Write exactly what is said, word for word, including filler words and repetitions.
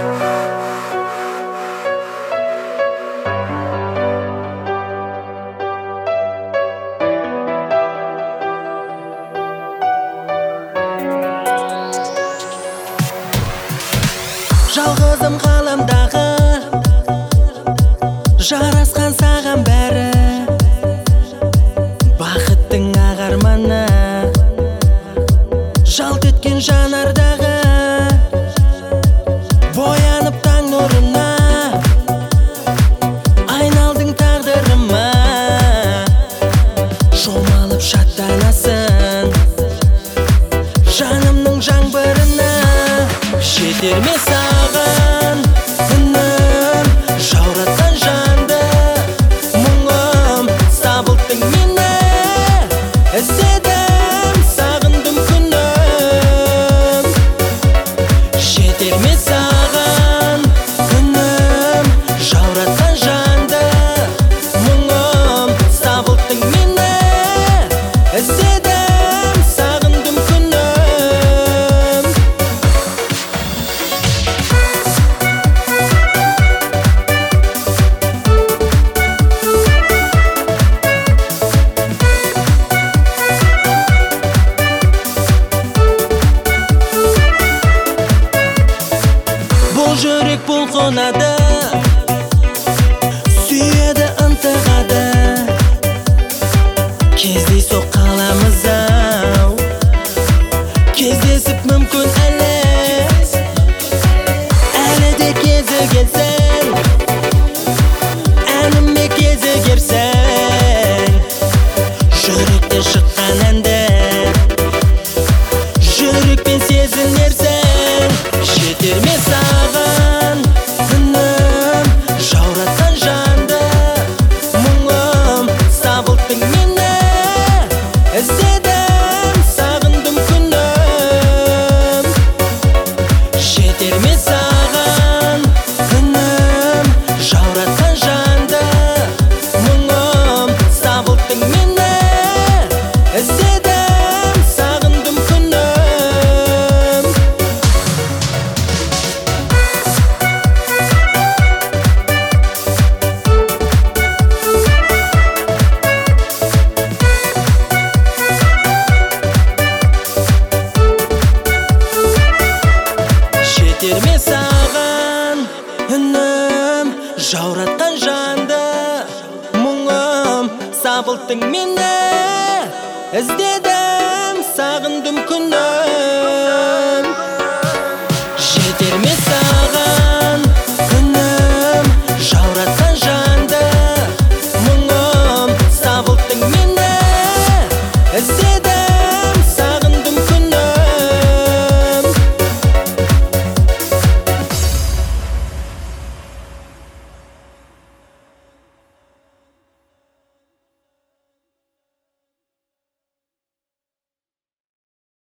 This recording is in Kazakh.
Жалғызым ғаламдағы жарасқан саған бәрі, бақыттың ағарманы жалт еткен жанардағы, боянып таң нұрына айналдың тағдырыма. Шомалып шаттанасың жанымның жаңбырына. Жетер ме саған үнім жауратқан жанды, мұңым сабылттың мені іздедім, сағындым күнім. Жетер ме саған үнім жауратқан жанды, мұңым сабылттың мені іздедім, сағындым күнім. Жүрек бұлқынады, сүйеді ынтығады, кездейсоқ қаламыз ау, кездесіп мүмкін әлі, әлі де кезі келсең, әніме кезі керсең. Жүректе шыққан әнді жүрекпен сезінерсің. Жетер ме саған үнім жауратқан жанды, мұңым сабылттың мені іздедім, сағындым күнім. Жетер ме саған үнім жауратқан жанды, мұңым сабылттың мені іздедім, сағындым күнім. Жетер ме саған үнім жауратқан жанды, мұңым сабылттың мені іздедім, сағындым күнім.